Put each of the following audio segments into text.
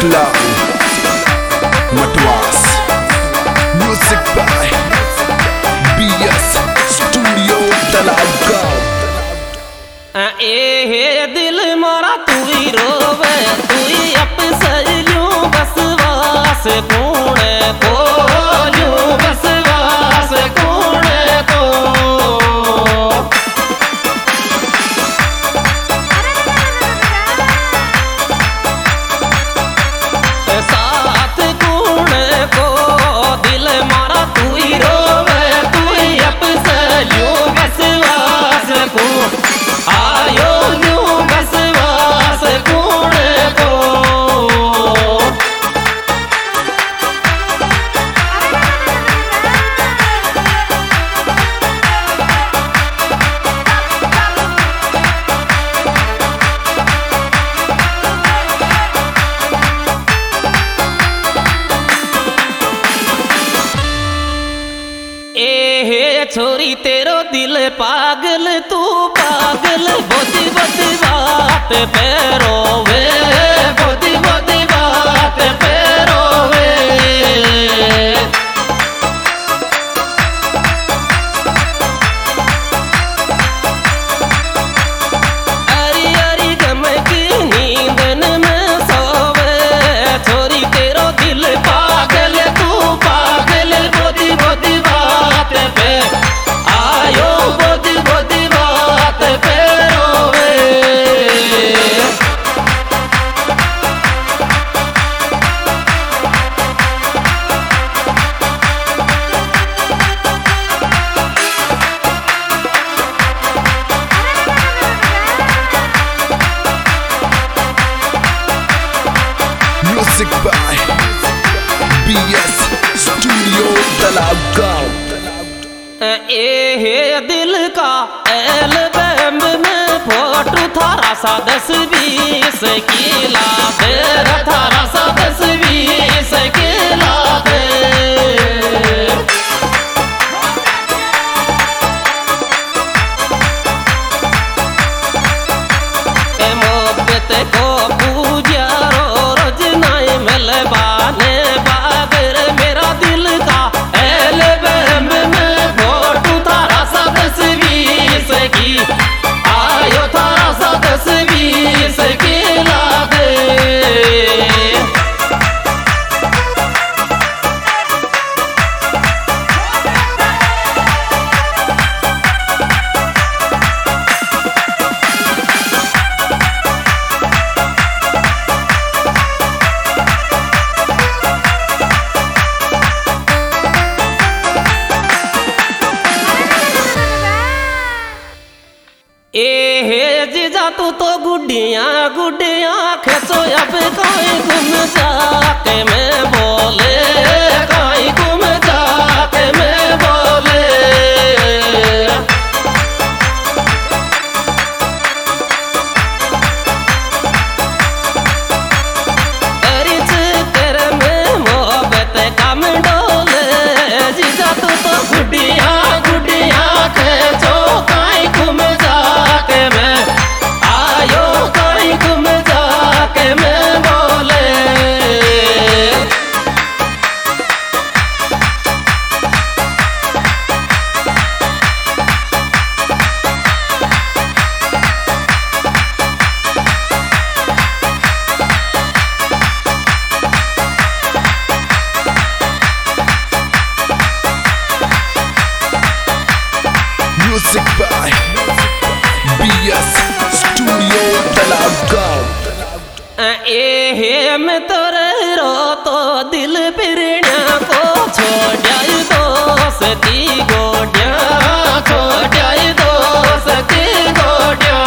Sikla Matwas. Music by BS Studio Talabgaon. ए दिल मारा तू ही रोवे तू ही अपसलू बसवास कौन को बसवास कौन को साथ कौन को दिल मारा तू ही रोवे तू ही अपसलू बसवास को आयो न्यू बसवास कौन को छोरी तेरो दिल पागल तू पागल बोधी बोधी बात पैरो वे बोधी बोधी बात पैरो वे अरी अरी गम की नींदन में सोवे छोरी तेरो दिल पागल तू पागल बोधी बोधी बात पे आयो बोधी बोधी बात पे रोवे Music by BS Studio Talabgaon. ए दिल का एल्बम में फोटो थारा सा 10-20 की ला दे थारा सा 10-20 की ला दे मोहब्बत को पूजा रोज नहीं मिलवाने बागर मेरा दिल का एल्बम में फोटो थारा सा 10-20 की आयो थारा सा 10-20 की ला दे जीजा तू तो गुड्डियाँ गुड्डियाँ खेसो अब कोई गुम जाके मैं बोले कोई गुम जाके मैं बोले रिच तेरे में मोहब्बत कम डोले जीजा तू तो गुड्डियाँ गुड्डियाँ खेसो कोई गुम जाके मैं आयो कोई गुम जाके मैं बोले Music by BS Studio Talabgaon. ए मैं तोरे रो तो दिल पिरण्या को छोड़ाई दोस्ती गोड्या छोड़ाई दोस्ती गोड्या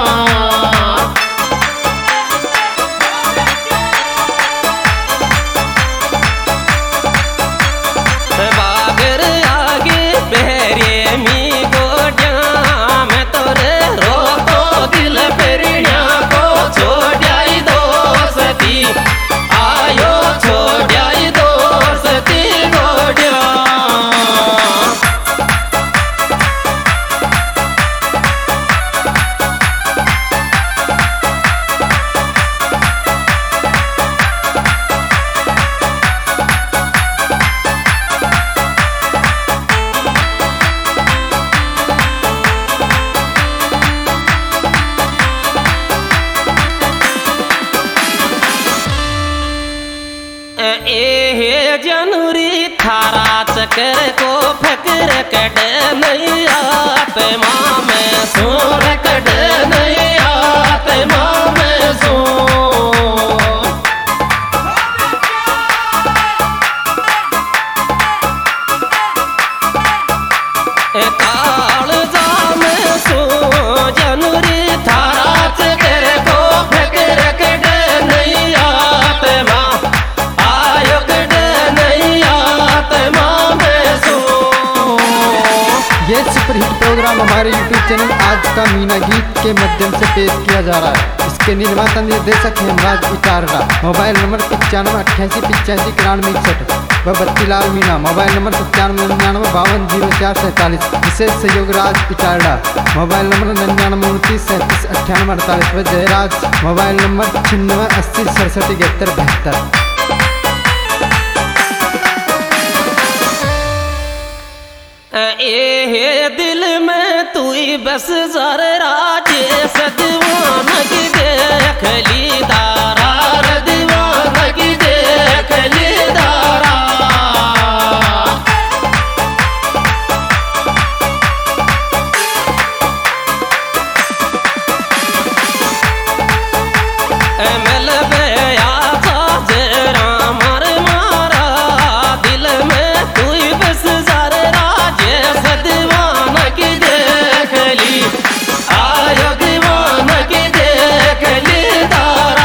बागर आगे बहरे मी गोड्या मैं तोरे रो तो दिल पिरण्या को छोड़ाई दोस्ती आयो छोड़ाई दोस्ती गोड्या जनूरी थारा चक्कर को फिक्र कटे नहीं आते माँ में सोर कटे नहीं आते माँ में सो काल जाम सो जनूरी थारा चक्कर को फिक्र कटे नहीं आते माँ आयो कटे नहीं आते माँ में सो। ये सुपरहिट प्रोग्राम हमारे YouTube चैनल आज का मीना गीत के माध्यम से पेश किया जा रहा है। इसके निर्माता निर्देशक हेमराज इटारडा। मोबाइल नंबर 9588859161 व बत्तीलाल मीना। Mobile number 9599520447। विशेष सहयोग राज इटारडा। मोबाइल नंबर 9929379848 व जयराज। Mobile number 9680677172। ए दिल में तू ही बस जर राजे सदवान की देख ली दारा दीवान की देख ली दारा मिल गया जरा मार मारा दिल में तू ही बस जर दीवान की देख ली आयो दीवान की देख ली Dara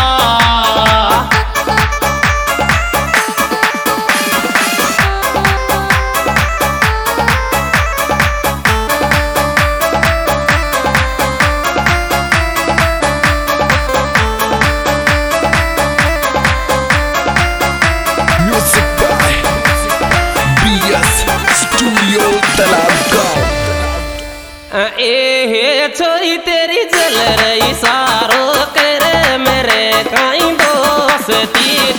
Music by BS Studio Talabgaon. ए छोरी तेरी जल रही सारो करे मेरे काई दोस्ती